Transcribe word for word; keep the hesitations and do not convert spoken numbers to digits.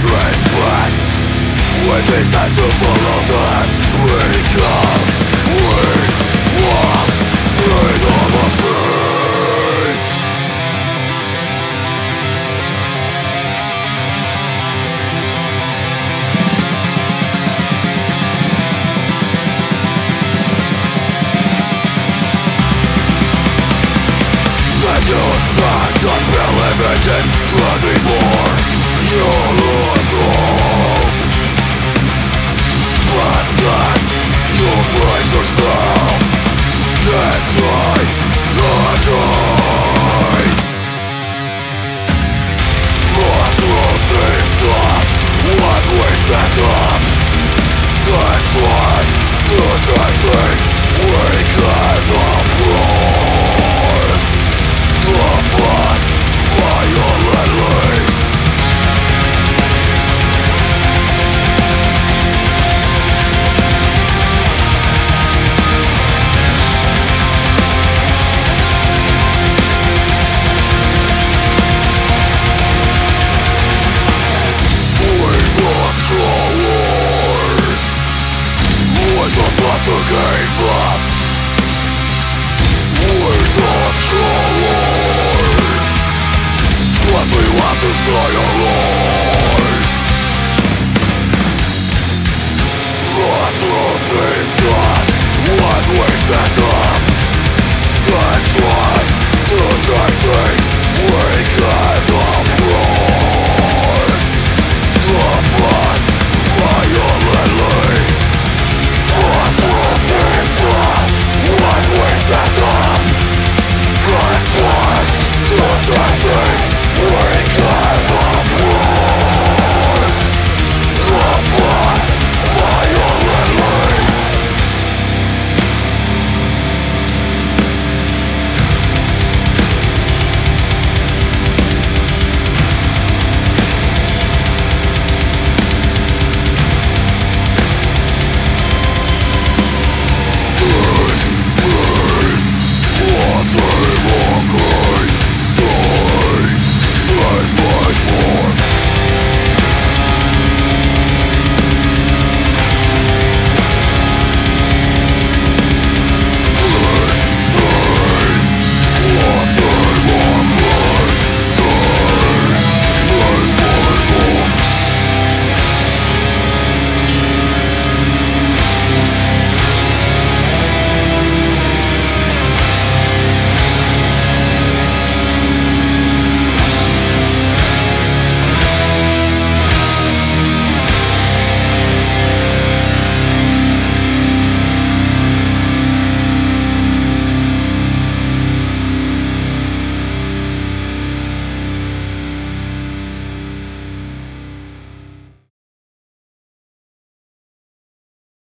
respect. We decide to follow them because we want freedom of speech. And you start not believing it anymore. You lose hope, but then you brace yourself and try again. The truth is that when we stand up and try to take things, we get the worst. The fun violently. We don't want to give up. We're not cowards, but we want to stay alive. The truth is that when we stand up